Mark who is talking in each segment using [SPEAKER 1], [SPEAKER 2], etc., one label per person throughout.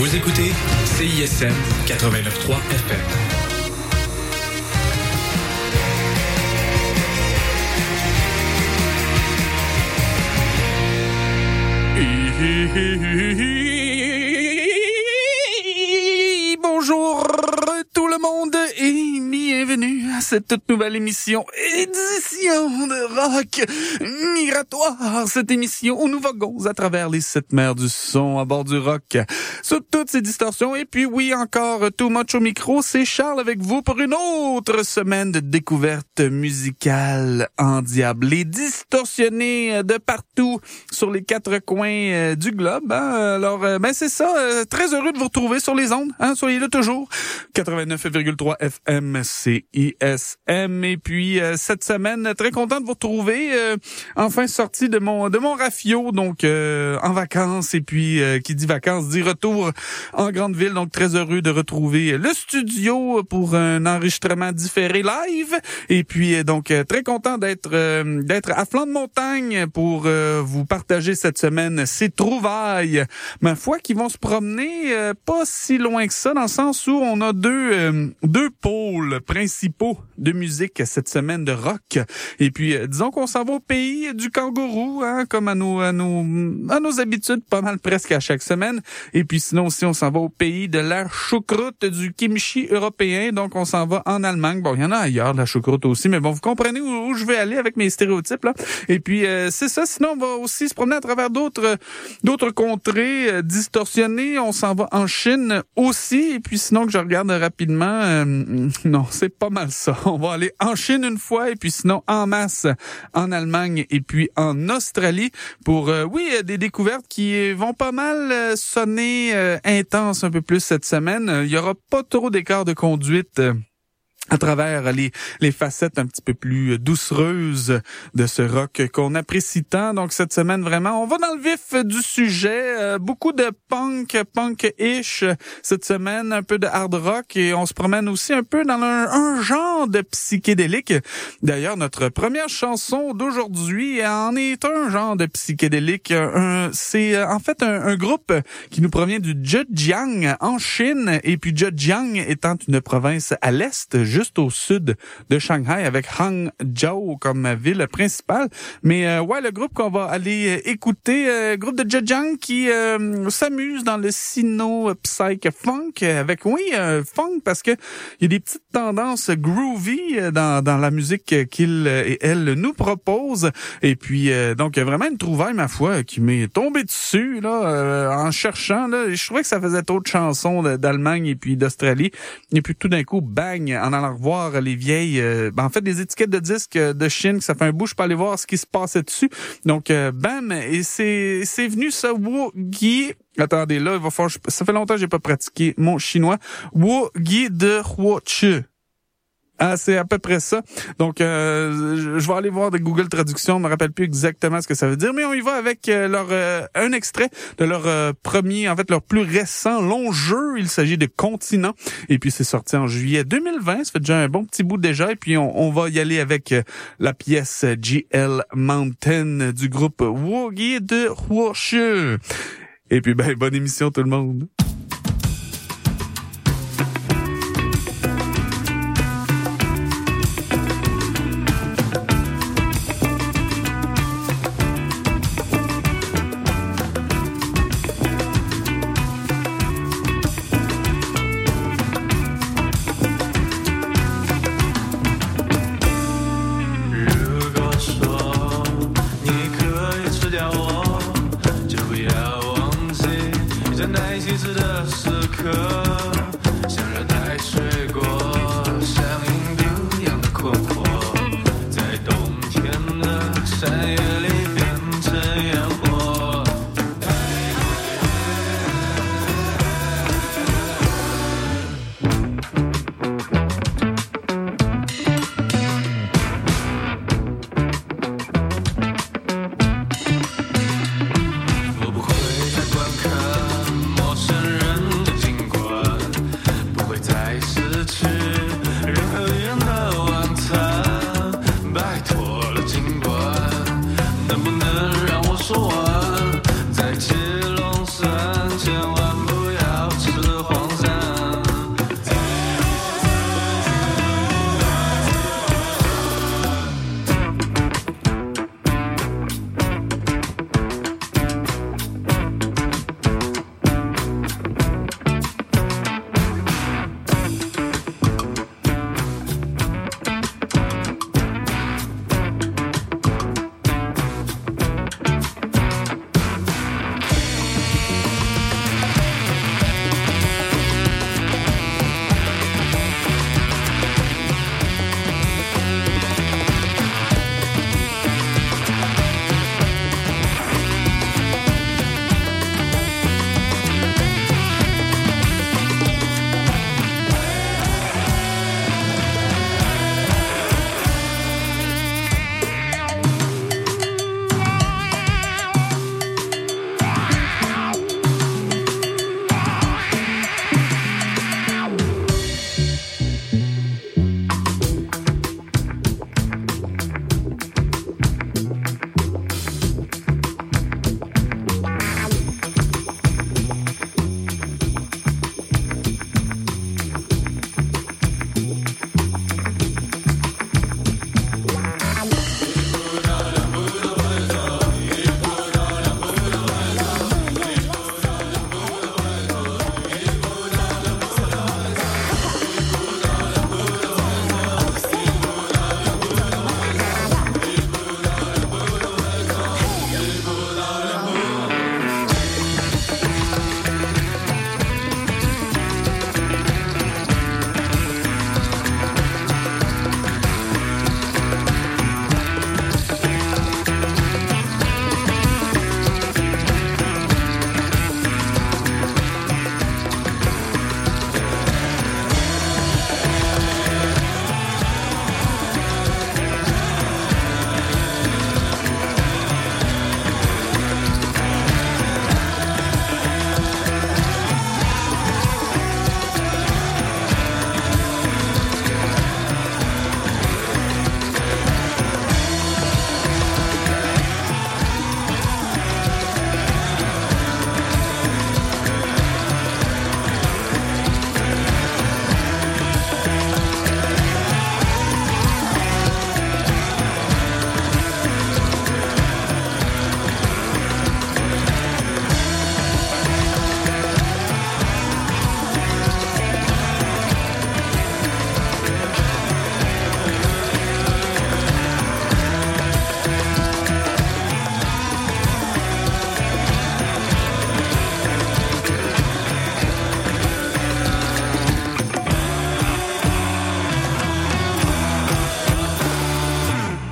[SPEAKER 1] Vous écoutez CISM 89.3 FM.
[SPEAKER 2] Bonjour tout le monde et bienvenue à cette toute nouvelle édition de Rock Migratoire. Cette émission où nous voguons à travers les 7 mers du son à bord du rock, sous toutes ces distorsions. Et puis oui, encore Too Much au micro, c'est Charles avec vous pour une autre semaine de découverte musicale endiablée, distorsionnée de partout sur les 4 coins du globe. Hein? Alors, c'est ça, très heureux de vous retrouver sur les ondes. Hein? Soyez là toujours. 89,3 FM CISM. Et puis, cette semaine, très content de vous retrouver. Enfin sorti de mon rafio, donc en vacances. Et puis, qui dit vacances, dit retour en grande ville. Donc, très heureux de retrouver le studio pour un enregistrement différé live. Et puis, donc, très content d'être à flanc de montagne pour vous partager cette semaine ces trouvailles, ma foi, qui vont se promener pas si loin que ça, dans le sens où on a deux pôles principaux de musique cette semaine de rock. Et puis, disons qu'on s'en va au pays du kangourou, hein, comme à nos habitudes, pas mal presque à chaque semaine. Et puis sinon aussi, on s'en va au pays de la choucroute, du kimchi européen. Donc, on s'en va en Allemagne. Bon, il y en a ailleurs, de la choucroute aussi, mais bon, vous comprenez où je vais aller avec mes stéréotypes, là. Et puis, c'est ça. Sinon, on va aussi se promener à travers d'autres contrées distorsionnées. On s'en va en Chine aussi. Et puis, sinon, que je regarde rapidement, non, c'est pas mal ça. On va aller en Chine une fois, et puis sinon, en masse, en Allemagne et puis en Australie pour, des découvertes qui vont pas mal sonner intenses un peu plus cette semaine. Il y aura pas trop d'écart de conduite à travers les facettes un petit peu plus doucereuses de ce rock qu'on apprécie tant. Donc cette semaine, vraiment, on va dans le vif du sujet. Beaucoup de punk-ish cette semaine, un peu de hard rock, et on se promène aussi un peu dans un genre de psychédélique. D'ailleurs, notre première chanson d'aujourd'hui en est un genre de psychédélique. C'est en fait un groupe qui nous provient du Zhejiang en Chine, et puis Zhejiang étant une province à l'est, juste au sud de Shanghai, avec Hangzhou comme ville principale. Mais le groupe qu'on va aller écouter, groupe de Zhejiang qui s'amuse dans le sino-psych funk, avec funk, parce que il y a des petites tendances groovy dans la musique qu'il et elle nous proposent. Et puis donc vraiment une trouvaille, ma foi, qui m'est tombée dessus là en cherchant. Là, je trouvais que ça faisait trop de chansons d'Allemagne et puis d'Australie. Et puis tout d'un coup, bang, en allant revoir les vieilles, des étiquettes de disques de Chine, que ça fait un bout, je peux aller voir ce qui se passait dessus. Donc, bam, et c'est venu ça, Wogi. Attendez, là, il va falloir, ça fait longtemps que j'ai pas pratiqué mon chinois. Wogi de Huochi. Ah, c'est à peu près ça. Donc, je vais aller voir de Google Traduction. Je me rappelle plus exactement ce que ça veut dire, mais on y va avec un extrait de leur leur plus récent long jeu. Il s'agit de Continent. Et puis, c'est sorti en juillet 2020. Ça fait déjà un bon petit bout déjà. Et puis, on va y aller avec la pièce GL Mountain du groupe Wogi de Huoshi. Et puis, bonne émission tout le monde.
[SPEAKER 3] 说完，在七龙山千万不要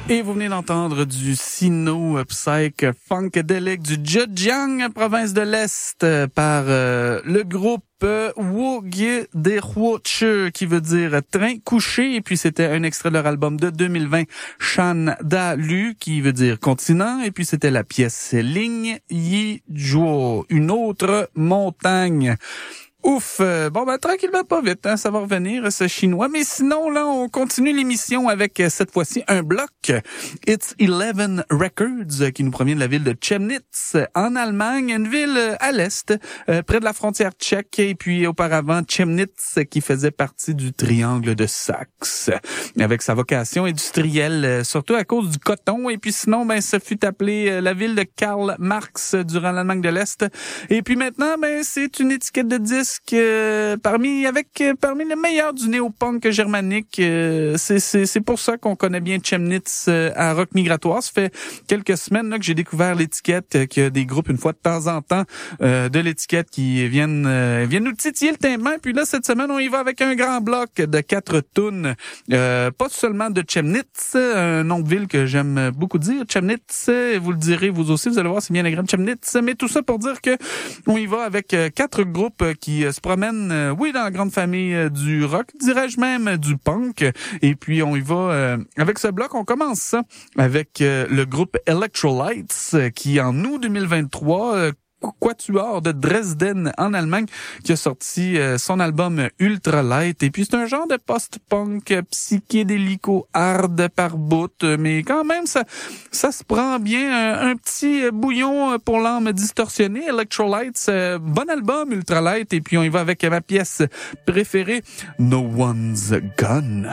[SPEAKER 2] Et vous venez d'entendre du Sino Psych Funkadelic du Zhejiang, province de l'Est, par le groupe Wogie Derwoche, qui veut dire train couché, et puis c'était un extrait de leur album de 2020, Shan Da Lu, qui veut dire continent, et puis c'était la pièce Ling Yi Zhuo, une autre montagne. Ouf, bon ben tranquillement pas vite, hein, ça va revenir ce chinois, mais sinon là on continue l'émission avec cette fois-ci un bloc. It's 11 Records qui nous provient de la ville de Chemnitz en Allemagne, une ville à l'est, près de la frontière tchèque, et puis auparavant Chemnitz qui faisait partie du triangle de Saxe, avec sa vocation industrielle, surtout à cause du coton, et puis sinon ben ça fut appelé la ville de Karl Marx durant l'Allemagne de l'Est, et puis maintenant ben c'est une étiquette de disque parmi les meilleurs du néo-punk germanique. C'est pour ça qu'on connaît bien Chemnitz à Rock Migratoire. Ça fait quelques semaines là, que j'ai découvert l'étiquette, qu'il y a des groupes une fois de temps en temps de l'étiquette qui viennent nous titiller le tympan. Puis là, cette semaine, on y va avec un grand bloc de 4 tunes. Pas seulement de Chemnitz, un nom de ville que j'aime beaucoup dire. Chemnitz, vous le direz vous aussi, vous allez voir, c'est bien agréable Chemnitz. Mais tout ça pour dire que on y va avec 4 groupes qui se promènent, dans la grande famille du rock, dirais-je même du punk. Et puis on y va avec ce bloc. On commence ça avec le groupe Electrolytes qui en août 2023 quatuor de Dresden en Allemagne qui a sorti son album Ultralight, et puis c'est un genre de post-punk psychédélico-hard par bout, mais quand même ça se prend bien, un petit bouillon pour l'âme distorsionnée. Electrolytes, bon album Ultralight, et puis on y va avec ma pièce préférée, No One's Gone.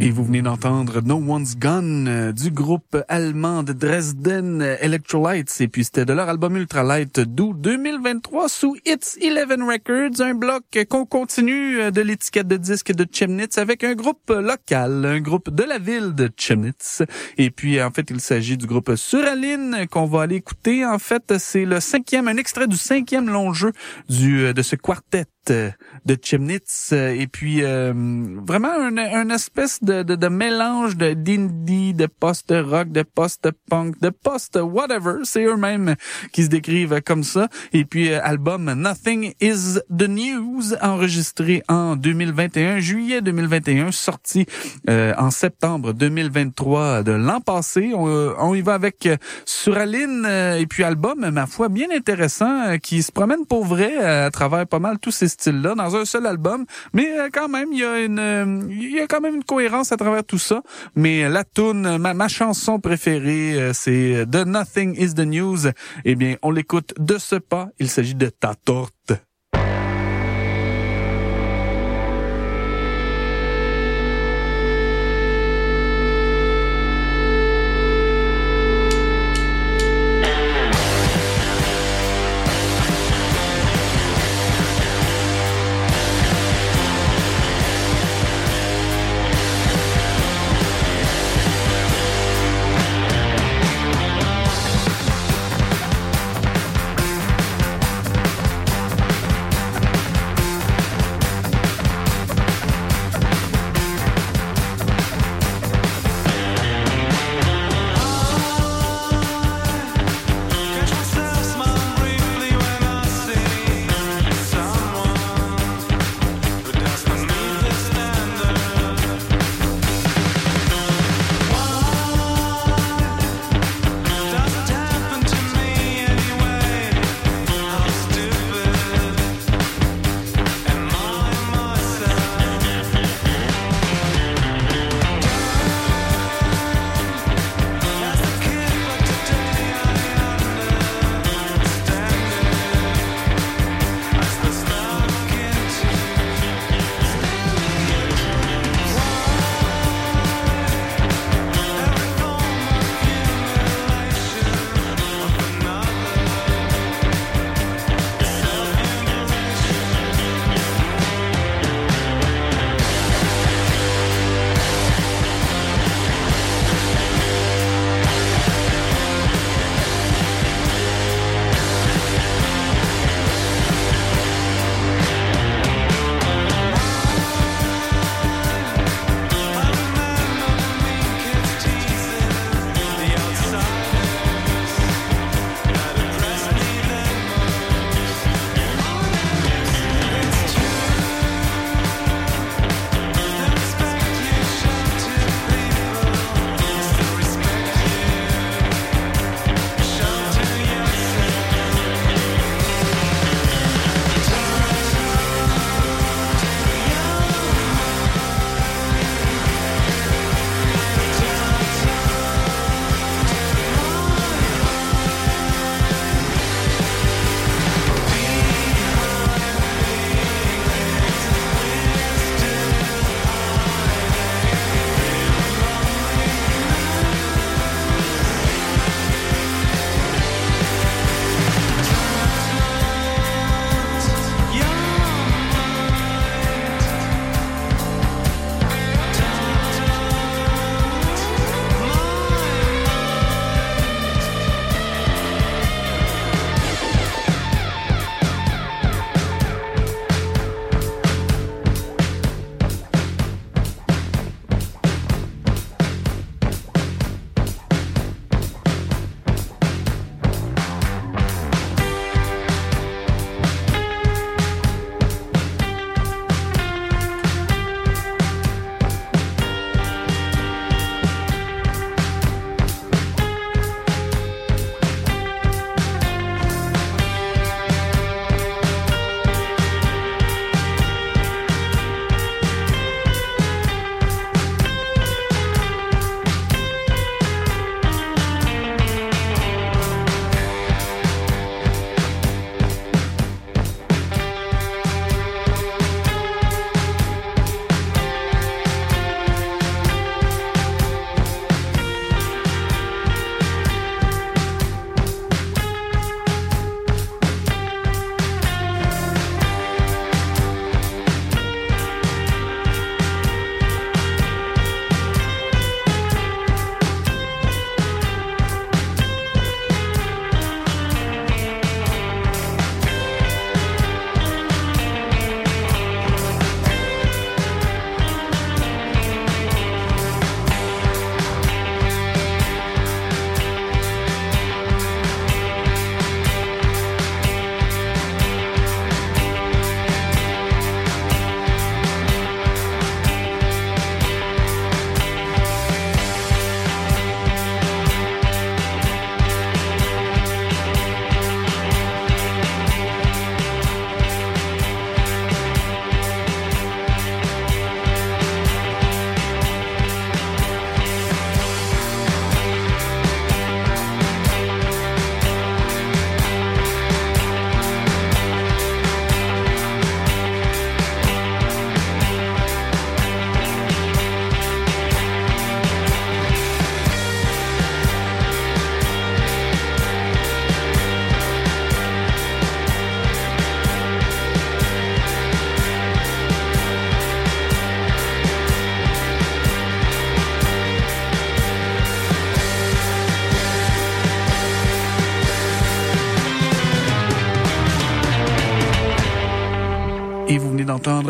[SPEAKER 2] Et vous venez d'entendre No One's Gone du groupe allemand de Dresden Electrolytes. Et puis c'était de leur album Ultralight d'août 2023 sous It's 11 Records, un bloc qu'on continue de l'étiquette de disque de Chemnitz avec un groupe local, un groupe de la ville de Chemnitz. Et puis en fait il s'agit du groupe Suraline qu'on va aller écouter. En fait c'est un extrait du 5e long jeu de ce quartet de Chemnitz. Et puis vraiment un espèce de mélange d'indie, de post-rock, de post-punk, de post-whatever. C'est eux-mêmes qui se décrivent comme ça. Et puis album Nothing is the News, enregistré en 2021, juillet 2021, sorti en septembre 2023 de l'an passé. On y va avec Suraline et puis album, ma foi, bien intéressant, qui se promène pour vrai à travers pas mal tous ces styles-là dans un seul album. Mais quand même, il y a quand même une cohérence à travers tout ça. Mais la toune, ma chanson préférée, c'est The Nothing is the News. Eh bien, on l'écoute de ce pas. Il s'agit de Ta Torte.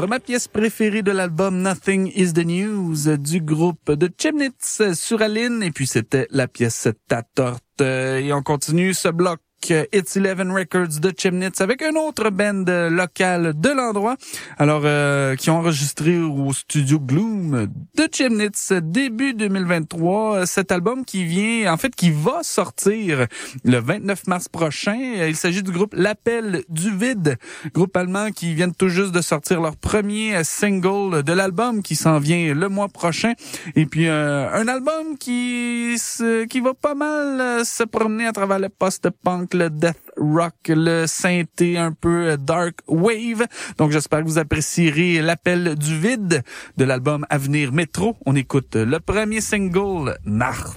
[SPEAKER 2] entendre ma pièce préférée de l'album Nothing is the News du groupe de Chemnitz sur Aline, et puis c'était la pièce Ta Torte. Et on continue ce bloc It's 11 Records de Chemnitz avec une autre band locale de l'endroit, alors qui ont enregistré au studio Gloom de Chemnitz début 2023 cet album qui va sortir le 29 mars prochain. Il s'agit du groupe L'Appel du Vide, groupe allemand qui viennent tout juste de sortir leur premier single de l'album qui s'en vient le mois prochain, et puis un album qui va pas mal se promener à travers le post-punk, le death rock, le synthé un peu dark wave. Donc j'espère que vous apprécierez L'Appel du Vide de l'album Avenir Métro. On écoute le premier single, Nacht.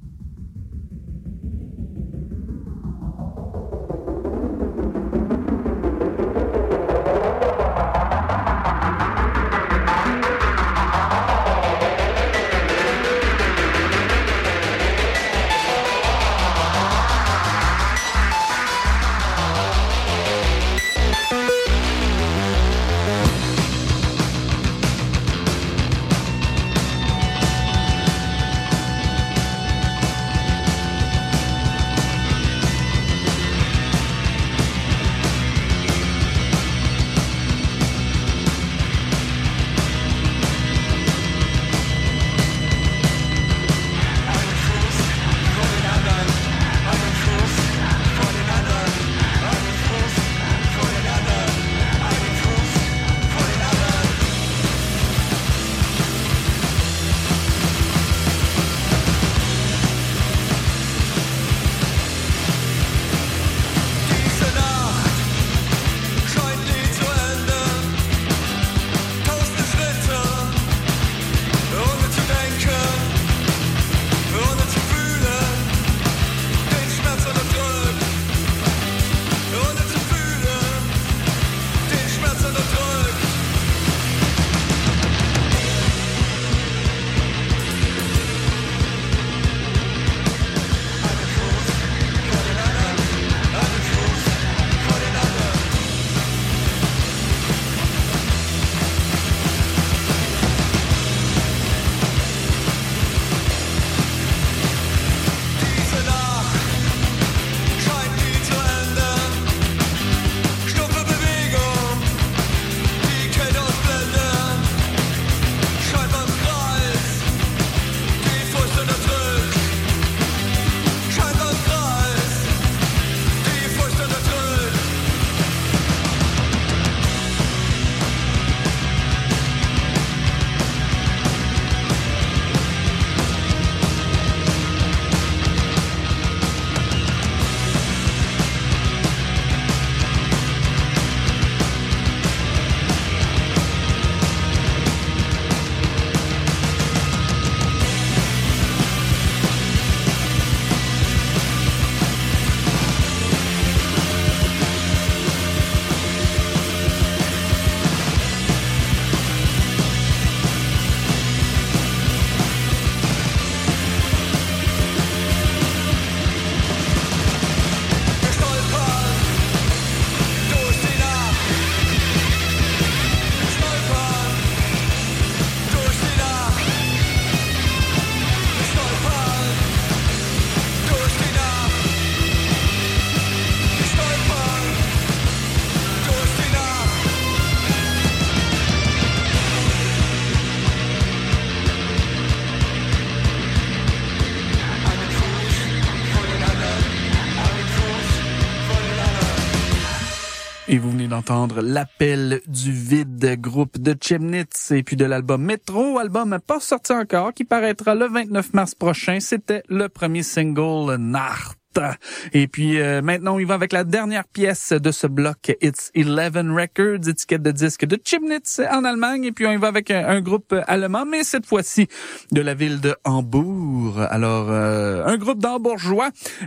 [SPEAKER 2] Et vous venez d'entendre L'Appel du Vide, groupe de Chemnitz, et puis de l'album Métro, album pas sorti encore, qui paraîtra le 29 mars prochain. C'était le premier single, Nacht. Et puis maintenant, on y va avec la dernière pièce de ce bloc, It's 11 Records, étiquette de disque de Chemnitz en Allemagne. Et puis on y va avec un groupe allemand, mais cette fois-ci de la ville de Hambourg. Alors, un groupe d'Hambourgeois,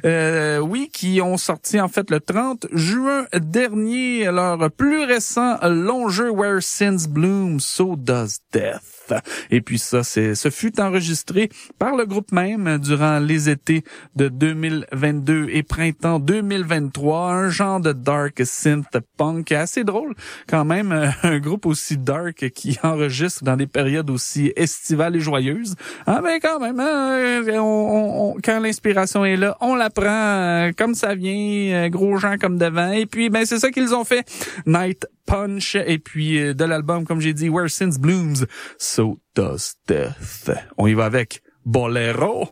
[SPEAKER 2] qui ont sorti en fait le 30 juin dernier leur plus récent long jeu Where Sins Bloom, So Does Death. Et puis ça, ce fut enregistré par le groupe même durant les étés de 2022 et printemps 2023. Un genre de dark synth punk assez drôle quand même. Un groupe aussi dark qui enregistre dans des périodes aussi estivales et joyeuses. Ah ben quand même, quand l'inspiration est là, on la prend comme ça vient, gros gens comme devant. Et puis ben c'est ça qu'ils ont fait. Night Punch et puis de l'album, comme j'ai dit, Where Since Blooms, So Does Death. On y va avec Bolero.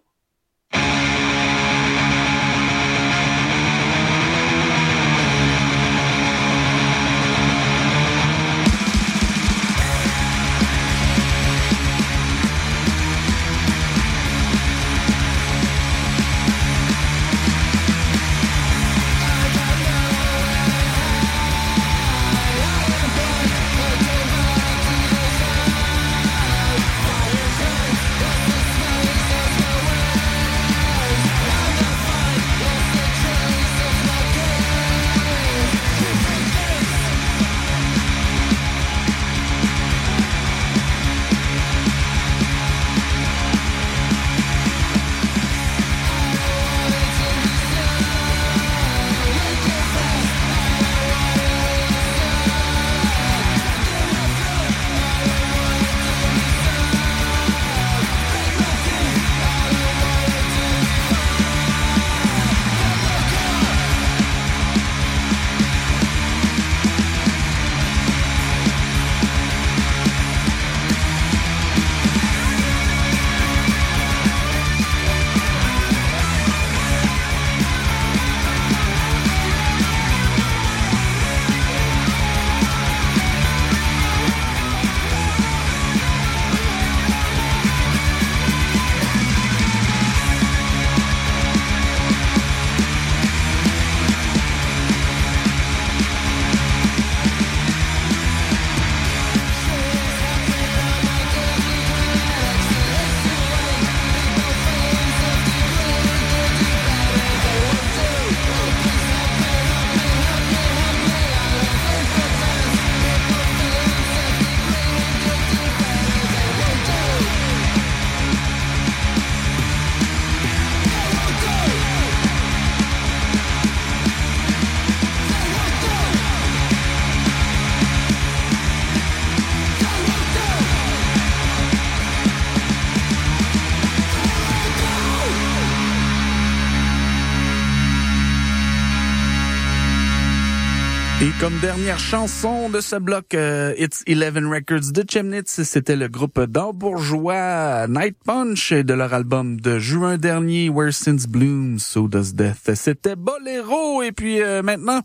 [SPEAKER 2] Et comme dernière chanson de ce bloc, It's 11 Records de Chemnitz, c'était le groupe d'Hambourgeois Night Punch de leur album de juin dernier, Where Since Blooms, So Does Death. C'était Bolero. Et puis maintenant,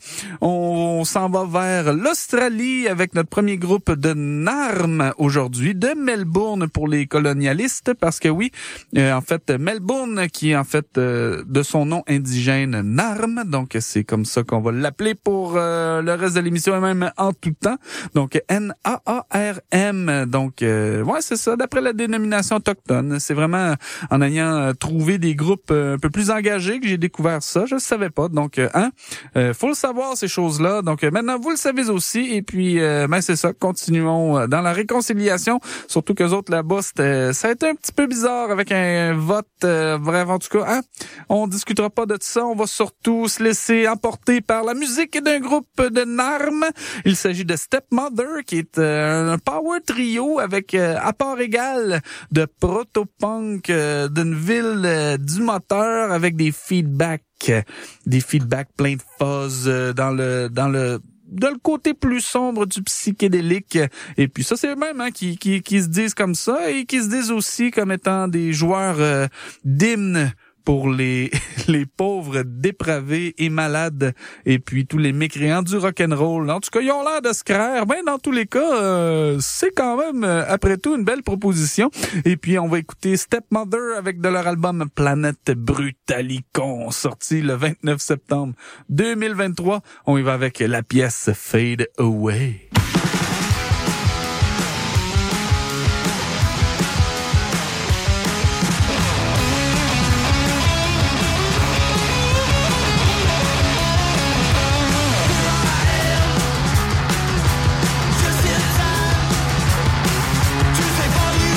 [SPEAKER 2] on s'en va vers l'Australie avec notre premier groupe de Narm aujourd'hui, de Melbourne pour les colonialistes, parce que oui, en fait, Melbourne qui est en fait de son nom indigène Narm, donc c'est comme ça qu'on va l'appeler pour le reste de l'émission et même en tout temps. Donc N-A-A-R-M. Donc ouais, c'est ça, d'après la dénomination autochtone. C'est vraiment en ayant trouvé des groupes un peu plus engagés que j'ai découvert ça. Je ne savais pas. Donc faut le savoir, ces choses-là. Donc maintenant vous le savez aussi. Et puis ben c'est ça, continuons dans la réconciliation. Surtout qu'eux autres là-bas, ça a été un petit peu bizarre avec un vote bref, en tout cas, on discutera pas de ça. On va surtout se laisser emporter par la musique d'un groupe de Narm. Il s'agit de Stepmother, qui est un power trio avec à part égale de proto-punk d'une ville du moteur avec des feedbacks plein de fuzz dans le côté plus sombre du psychédélique. Et puis ça, c'est eux-mêmes qui se disent comme ça et qui se disent aussi comme étant des joueurs d'hymnes pour les pauvres dépravés et malades et puis tous les mécréants du rock'n'roll. En tout cas, ils ont l'air de se craire. Ben, dans tous les cas, c'est quand même, après tout, une belle proposition. Et puis, on va écouter Stepmother avec de leur album Planète Brutalicon, sorti le 29 septembre 2023. On y va avec la pièce Fade Away.
[SPEAKER 3] Just in time to say for you.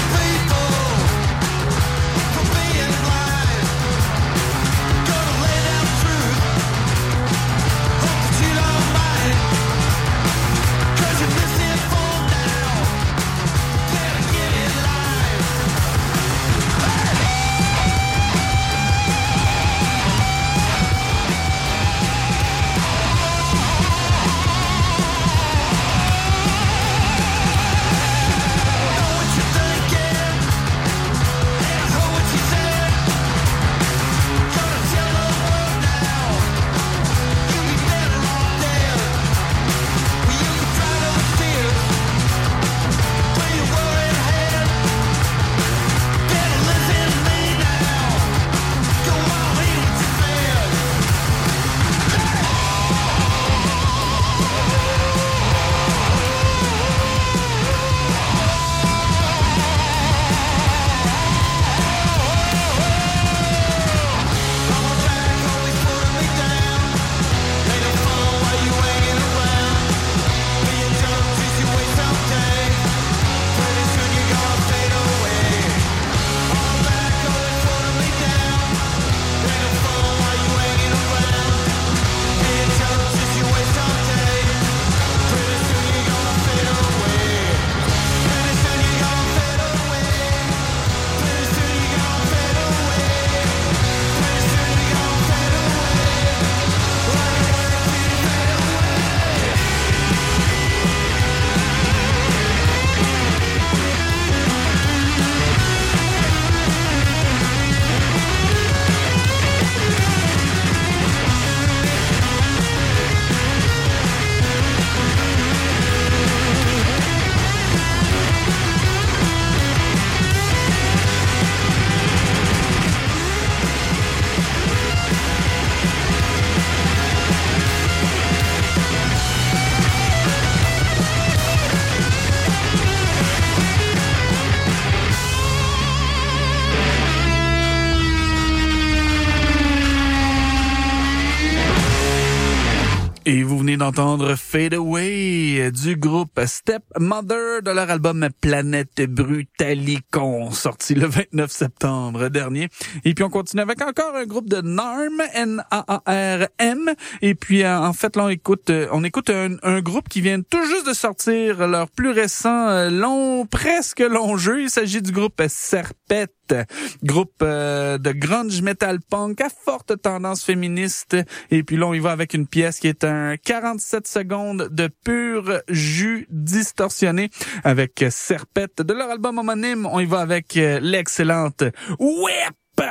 [SPEAKER 2] Et vous venez d'entendre Fade Away du groupe Stepmother de leur album Planète Brutalicon, sorti le 29 septembre dernier. Et puis on continue avec encore un groupe de NARM, N-A-A-R-M. Et puis en fait là on écoute un groupe qui vient tout juste de sortir leur plus récent presque long jeu. Il s'agit du groupe Serpette. Groupe de grunge metal punk à forte tendance féministe. Et puis là, on y va avec une pièce qui est un 47 secondes de pur jus distorsionné avec Serpette. De leur album homonyme, on y va avec l'excellente Whip!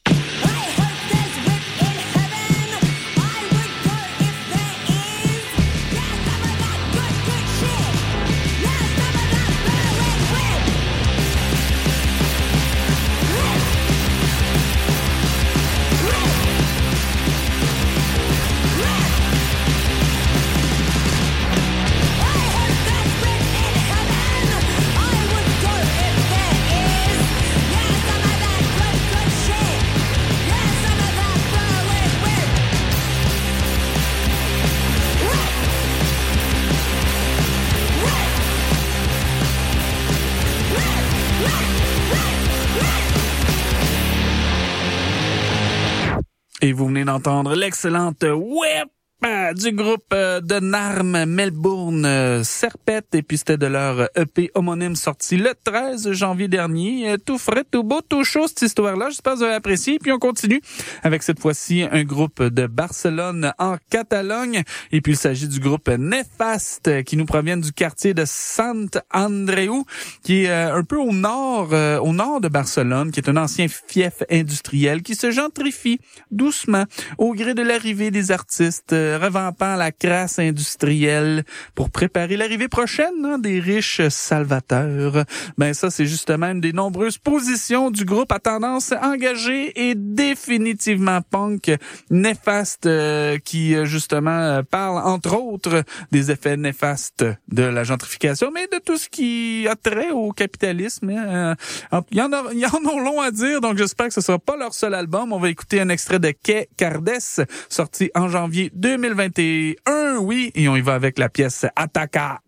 [SPEAKER 2] Et vous venez d'entendre l'excellente Whip du groupe de NARM Melbourne Serpette, et puis c'était de leur EP homonyme sorti le 13 janvier dernier. Tout frais, tout beau, tout chaud cette histoire-là. J'espère que vous avez apprécié. Puis on continue avec cette fois-ci un groupe de Barcelone en Catalogne, et puis il s'agit du groupe Néfaste qui nous provient du quartier de Sant Andreu, qui est un peu au nord de Barcelone, qui est un ancien fief industriel qui se gentrifie doucement au gré de l'arrivée des artistes, revampant la crasse industrielle pour préparer l'arrivée prochaine des riches salvateurs. Ben ça, c'est justement une des nombreuses positions du groupe à tendance engagée et définitivement punk. Néfaste, qui justement parle entre autres des effets néfastes de la gentrification, mais de tout ce qui a trait au capitalisme. Il y en a long à dire, donc j'espère que ce sera pas leur seul album. On va écouter un extrait de Que Cardes, sorti en janvier 2021, oui, et on y va avec la pièce Ataca.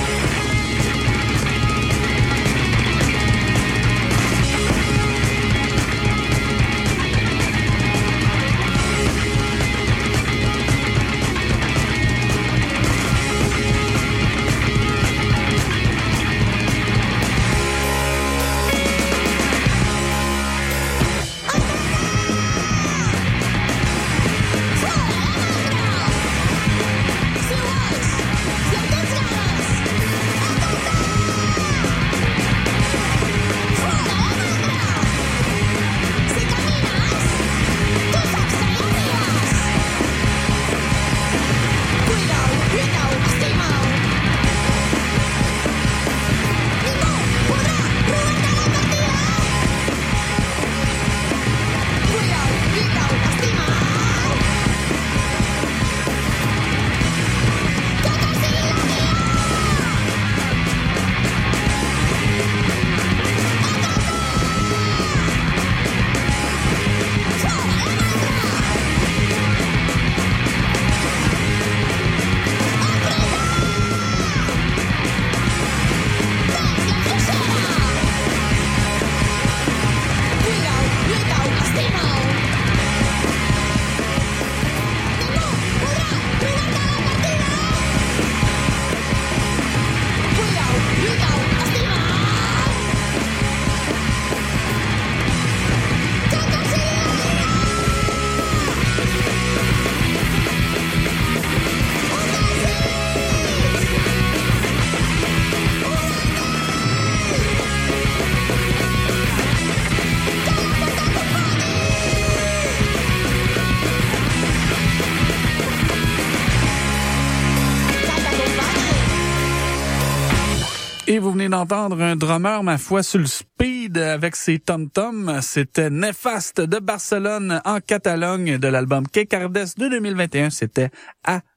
[SPEAKER 2] Et vous venez d'entendre un drummer, ma foi, sur le speed avec ses tom-toms. C'était Néfaste de Barcelone en Catalogne de l'album Que Cardes de 2021. C'était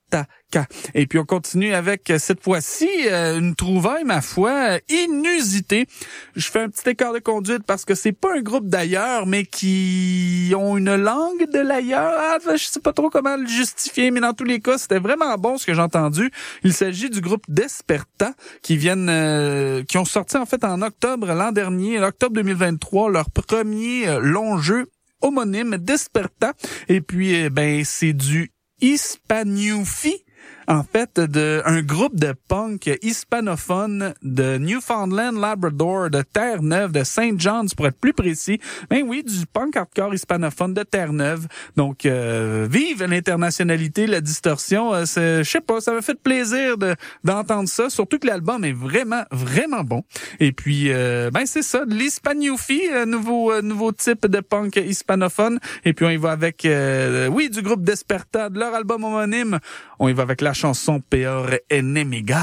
[SPEAKER 2] Taka. Et puis on continue avec cette fois-ci une trouvaille, ma foi, inusitée. Je fais un petit écart de conduite parce que c'est pas un groupe d'ailleurs, mais qui ont une langue de l'ailleurs. Ah, je sais pas trop comment le justifier, mais dans tous les cas, c'était vraiment bon ce que j'ai entendu. Il s'agit du groupe Desperta qui ont sorti en fait en octobre l'an dernier, octobre 2023, leur premier long jeu homonyme Desperta. Et puis c'est du Hispaniofi. En fait, un groupe de punk hispanophone de Newfoundland, Labrador, de Terre-Neuve, de Saint John's pour être plus précis. Ben oui, du punk hardcore hispanophone de Terre-Neuve. Donc, vive l'internationalité, la distorsion. Je sais pas, ça m'a fait plaisir d'entendre ça. Surtout que l'album est vraiment, vraiment bon. Et puis, c'est ça, de l'Hispaniofi, nouveau type de punk hispanophone. Et puis, on y va avec, du groupe Desperta, de leur album homonyme. On y va avec la chanson Peor Enemiga.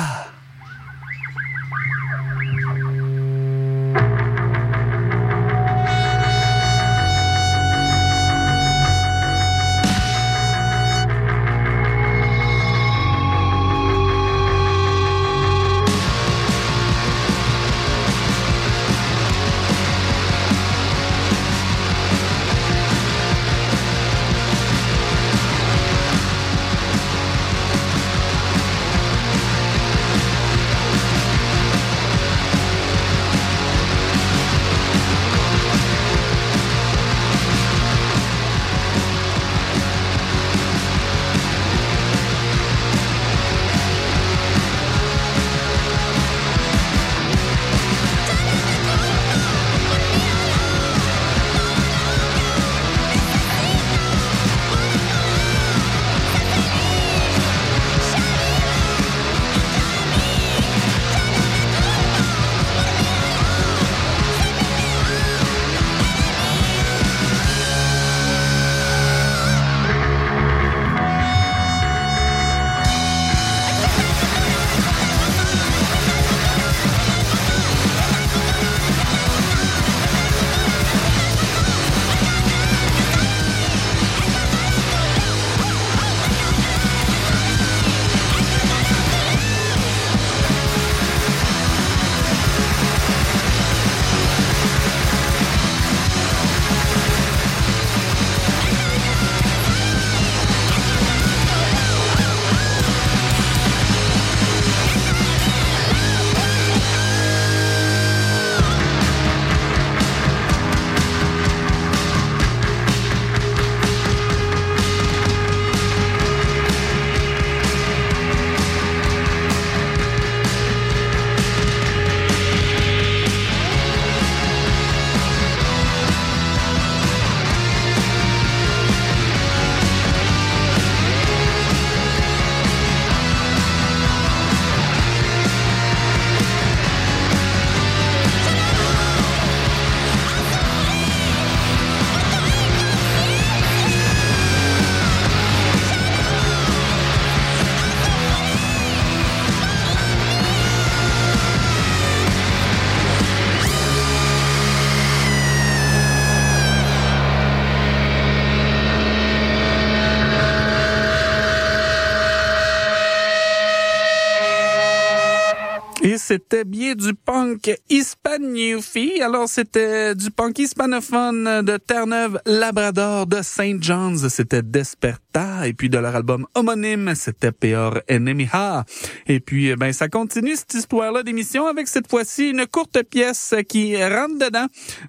[SPEAKER 2] Et c'était bien du punk Hispaniofi. Alors, c'était du punk hispanophone de Terre-Neuve, Labrador, de Saint John's. C'était Desperta. Et puis, de leur album homonyme, c'était Peor Enemiga. Et puis, ça continue cette histoire-là d'émission avec cette fois-ci une courte pièce qui rentre dedans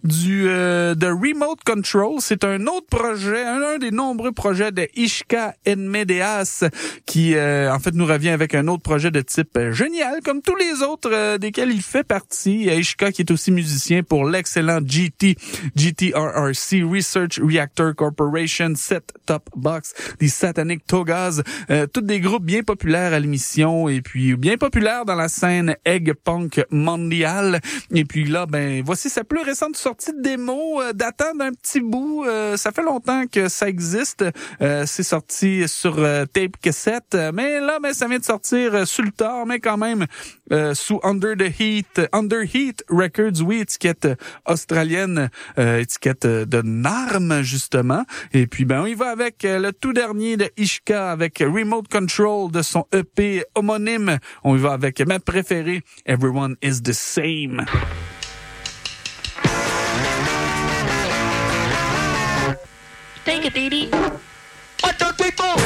[SPEAKER 2] de Remote Control. C'est un autre projet, un des nombreux projets de Ishka Enmedeas qui, en fait, nous revient avec un autre projet de type génial, comme tous les autres desquels il fait partie. Ishka qui est aussi musicien pour l'excellent GTRRC, Research Reactor Corporation, Set Top Box, des Satanic Togas, tous des groupes bien populaires à l'émission et puis bien populaires dans la scène egg punk mondiale. Et puis là, voici sa plus récente sortie de démo datant d'un petit bout. Ça fait longtemps que ça existe. C'est sorti sur tape cassette, mais là, ça vient de sortir sur le tard, mais quand même sous Under Heat Records, oui, étiquette australienne, étiquette de Narm justement. Et puis on y va avec le tout dernier dernier de Ishka avec Remote Control de son EP homonyme. On y va avec ma préférée, Everyone is the Same.
[SPEAKER 3] Take it, Dee. What the people?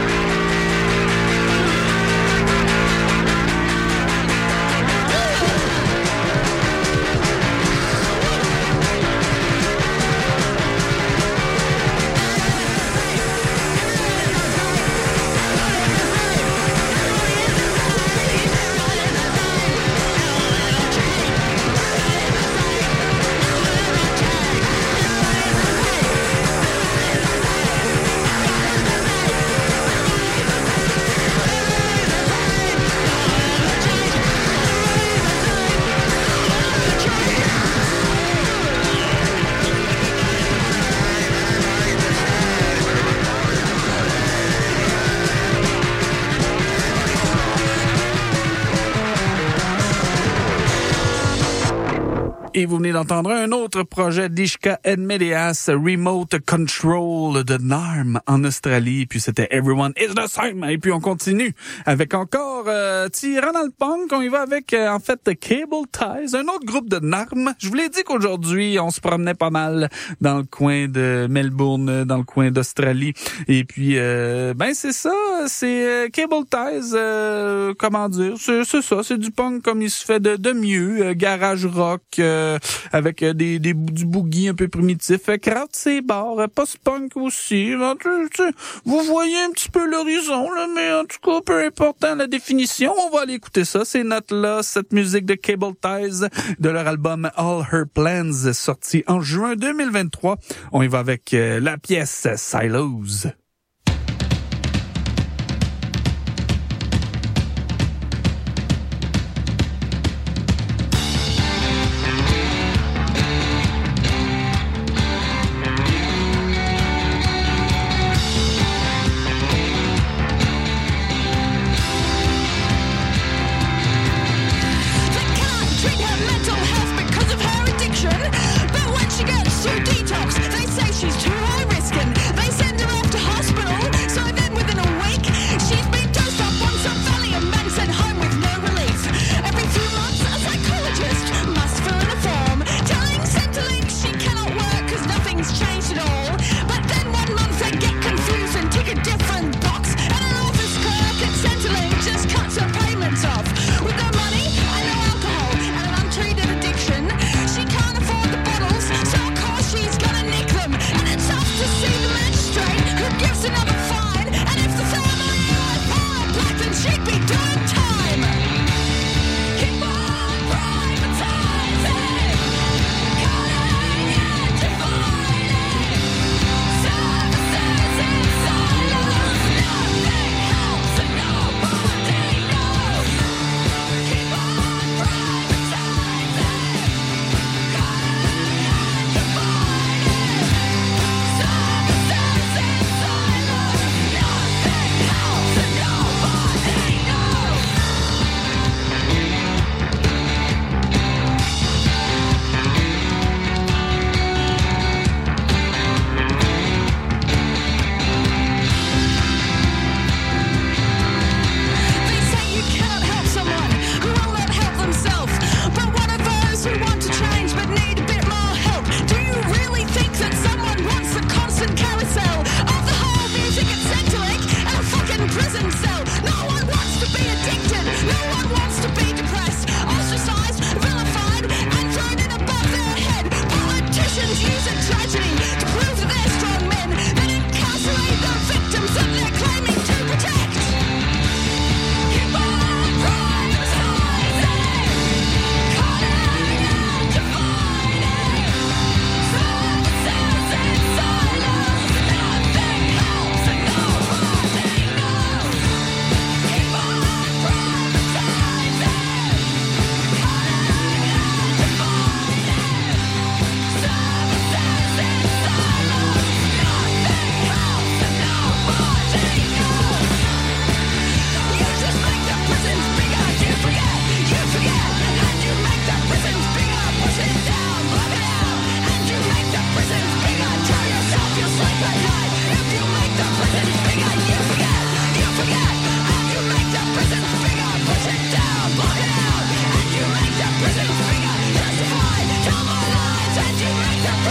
[SPEAKER 2] Et vous venez d'entendre un autre projet d'Ishka Edmedias, Remote Control de NARM en Australie. Puis c'était Everyone is the Same. Et puis on continue avec encore tirant dans le punk. On y va avec en fait Cable Ties, un autre groupe de NARM. Je vous l'ai dit qu'aujourd'hui on se promenait pas mal dans le coin de Melbourne, dans le coin d'Australie. Et puis ben c'est ça, c'est Cable Ties. Comment dire, c'est ça, c'est du punk comme il se fait de mieux, garage rock. Avec du boogie un peu primitif. Kraut-Sebar, post-punk aussi. Vous voyez un petit peu l'horizon, là, mais en tout cas, peu importe la définition, on va aller écouter ça. Ces notes-là, cette musique de Cable Ties, de leur album All Her Plans, sorti en juin 2023. On y va avec la pièce Silos.
[SPEAKER 4] But when she gets to detox, they say she's too high risk, and they send her off to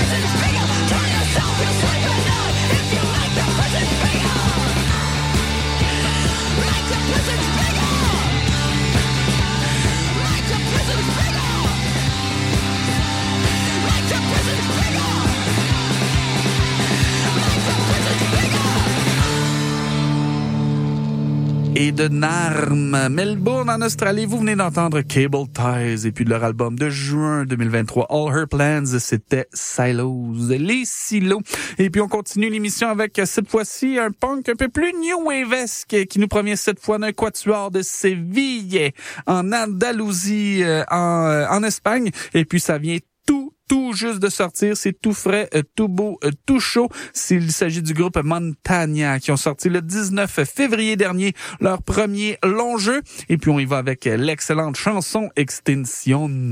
[SPEAKER 2] Et de Narm, Melbourne en Australie, vous venez d'entendre Cable Ties et puis de leur album de juin 2023, All Her Plans, c'était Silos, les silos. Et puis on continue l'émission avec cette fois-ci un punk un peu plus new wave-esque qui nous provient cette fois d'un quatuor de Séville en Andalousie, en Espagne. Et puis ça vient tout juste de sortir, c'est tout frais, tout beau, tout chaud. Il s'agit du groupe Montagna qui ont sorti le 19 février dernier leur premier long jeu. Et puis on y va avec l'excellente chanson Extinction.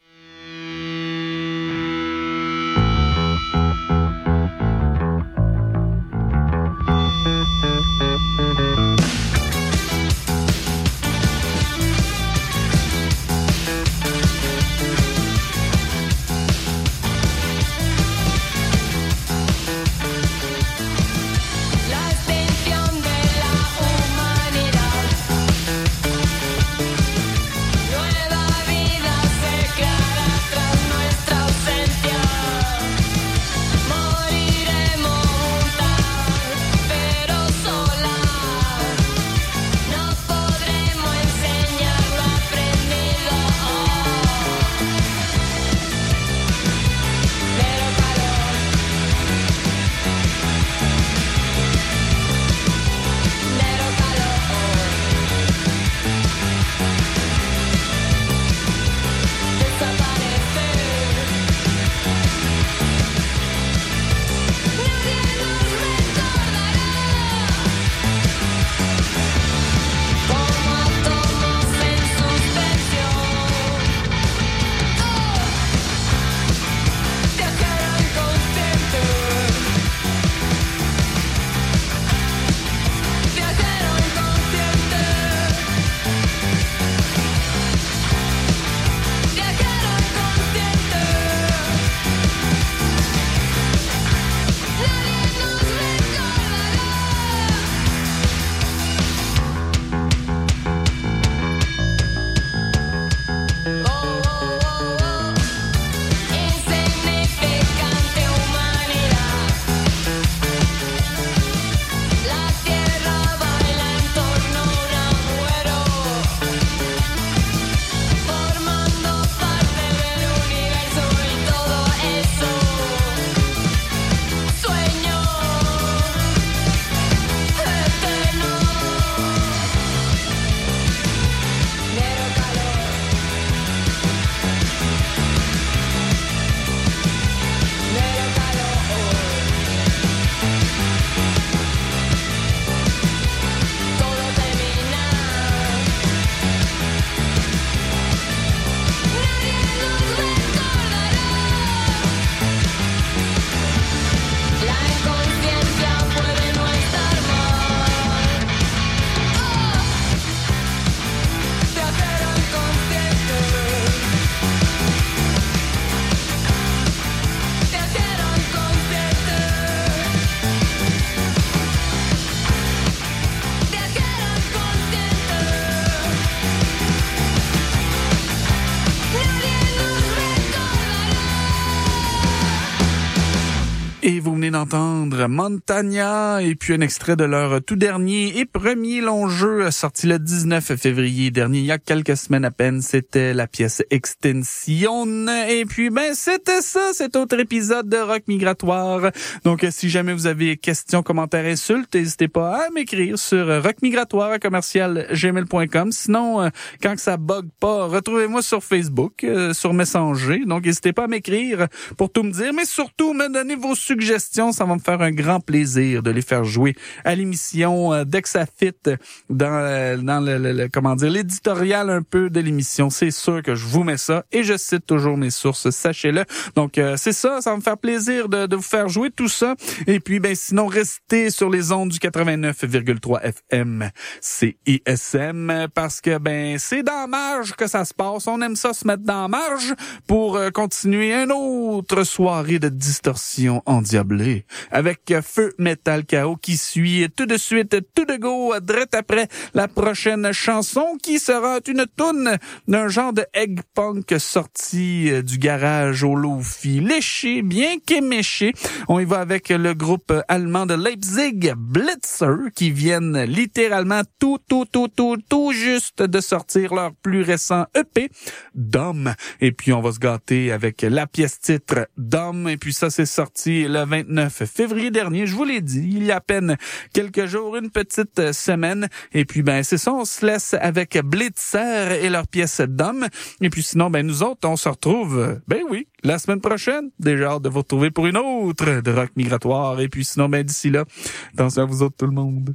[SPEAKER 2] Et vous venez d'entendre Montagna et puis un extrait de leur tout dernier et premier long jeu sorti le 19 février dernier, il y a quelques semaines à peine. C'était la pièce Extinction. Et puis, c'était ça, cet autre épisode de Rock Migratoire. Donc, si jamais vous avez questions, commentaires, insultes, n'hésitez pas à m'écrire sur rockmigratoire@gmail.com. Sinon, quand ça bug pas, retrouvez-moi sur Facebook, sur Messenger. Donc, n'hésitez pas à m'écrire pour tout me dire, mais surtout me donner vos suggestions suggestions, ça va me faire un grand plaisir de les faire jouer à l'émission dès que ça fit dans l'éditorial un peu de l'émission. C'est sûr que je vous mets ça et je cite toujours mes sources, sachez-le. Donc c'est ça va me faire plaisir de vous faire jouer tout ça. Et puis sinon restez sur les ondes du 89,3 FM CISM parce que c'est dans la marge que ça se passe. On aime ça se mettre dans la marge pour continuer une autre soirée de distorsion endiablée avec Feu Metal Chaos qui suit tout de suite, tout de go, direct après la prochaine chanson qui sera une toune d'un genre de egg punk sorti du garage au Lo-Fi. Léché, bien qu'éméché. On y va avec le groupe allemand de Leipzig, Blitzer, qui viennent littéralement tout juste de sortir leur plus récent EP, Dom. Et puis on va se gâter avec la pièce titre Dom. Et puis ça, c'est sorti le 29 février dernier. Je vous l'ai dit, il y a à peine quelques jours, une petite semaine. Et puis c'est ça, on se laisse avec Blitzer et leur pièce Dom. Et puis sinon, nous autres, on se retrouve, la semaine prochaine. Déjà hâte de vous retrouver pour une autre de Rock Migratoire. Et puis sinon, d'ici là, attention à vous autres tout le monde.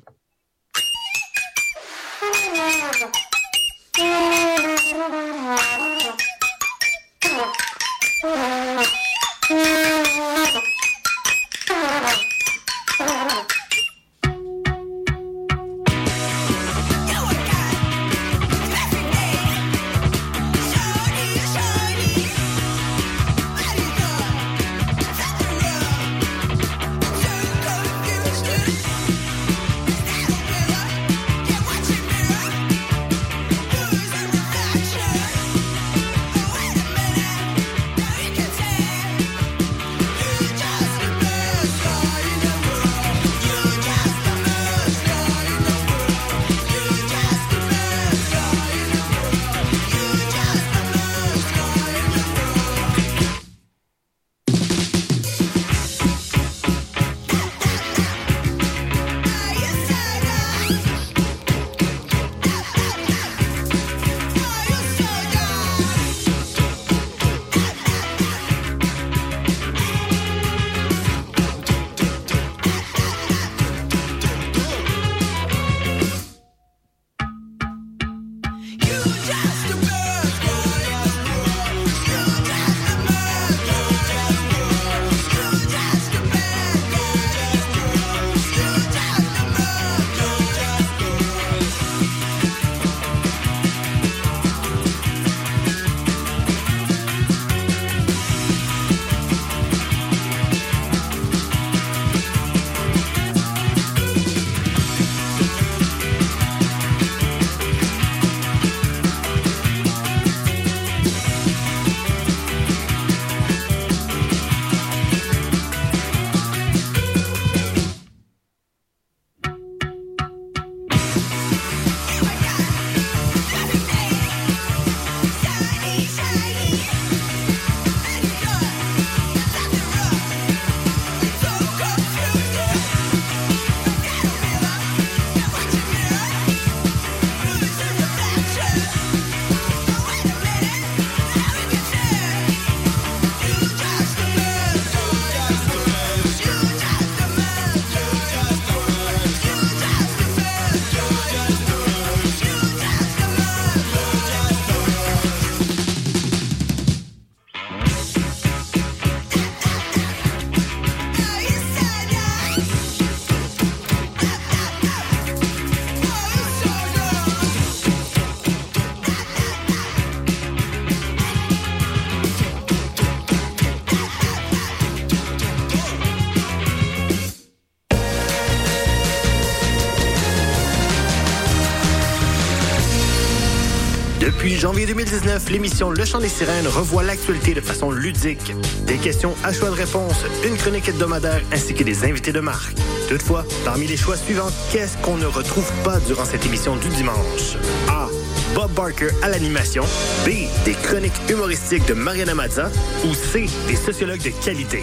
[SPEAKER 4] Depuis janvier 2019, l'émission Le Chant des Sirènes revoit l'actualité de façon ludique. Des questions à choix de réponse, une chronique hebdomadaire ainsi que des invités de marque. Toutefois, parmi les choix suivants, qu'est-ce qu'on ne retrouve pas durant cette émission du dimanche? A. Bob Barker à l'animation. B. Des chroniques humoristiques de Mariana Mazza. Ou C. Des sociologues de qualité.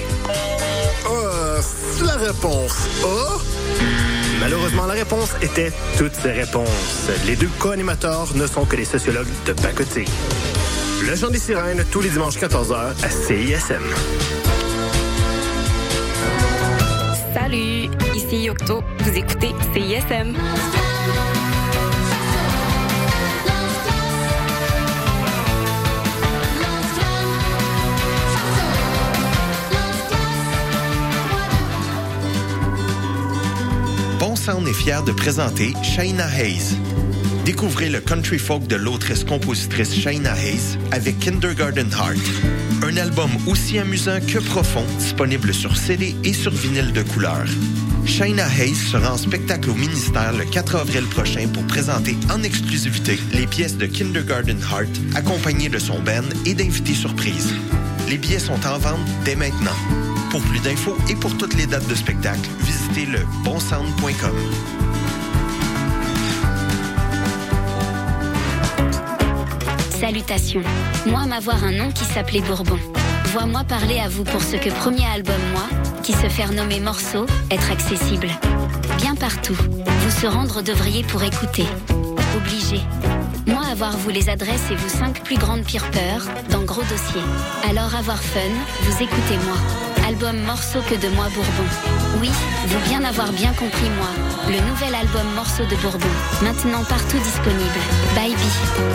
[SPEAKER 5] La réponse A?
[SPEAKER 4] Malheureusement, la réponse était toutes ces réponses. Les deux co-animateurs ne sont que des sociologues de pacotille. Le Chant des Sirènes, tous les dimanches 14h à CISM.
[SPEAKER 5] filles Octo. Vous écoutez CISM.
[SPEAKER 6] Bon Sound est fier de présenter Shaina Hayes. Découvrez le country folk de l'autrice-compositrice Shaina Hayes avec Kindergarten Heart. Un album aussi amusant que profond, disponible sur CD et sur vinyle de couleur. Shaina Hayes sera en spectacle au Ministère le 4 avril prochain pour présenter en exclusivité les pièces de Kindergarten Heart, accompagnées de son band et d'invités surprises. Les billets sont en vente dès maintenant. Pour plus d'infos et pour toutes les dates de spectacle, visitez le bonsound.com.
[SPEAKER 7] Salutations. Moi, m'avoir un nom qui s'appelait Bourbon. Vois-moi parler à vous pour ce que premier album, moi, qui se fait nommer Morceau, être accessible. Bien partout. Vous se rendre devriez pour écouter. Obligé. Moi, avoir vous les adresses et vous 5 plus grandes pires peurs, dans gros dossier. Alors avoir fun, vous écoutez moi. Album Morceau que de moi Bourbon. Oui, vous bien avoir bien compris moi. Le nouvel album Morceau de Bourbon. Maintenant partout disponible. Bye bye.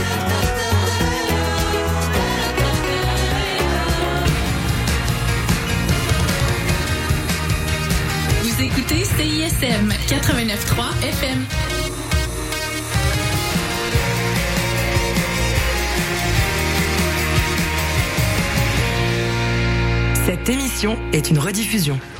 [SPEAKER 8] Vous écoutez CISM 89.3 FM.
[SPEAKER 9] Cette émission est une rediffusion.